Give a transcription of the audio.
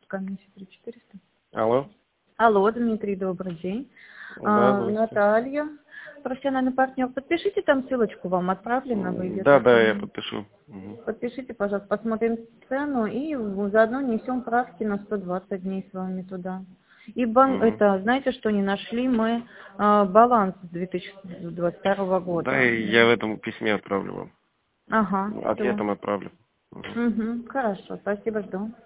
Комиссия 3400. Алло. Алло, Дмитрий, добрый день. Здравствуйте. Наталья, профессиональный партнер. Подпишите там ссылочку, вам отправлено, вы ее Да, так да, я подпишу. Мгм. подпишите, пожалуйста, посмотрим цену и заодно несем правки на 120 дней с вами туда. И Мгм. это, знаете, что не нашли мы баланс 2022 Да, года. и я в этом письме отправлю вам. Ага, все. Ответом отправлю. Мгм. Хорошо, спасибо, жду.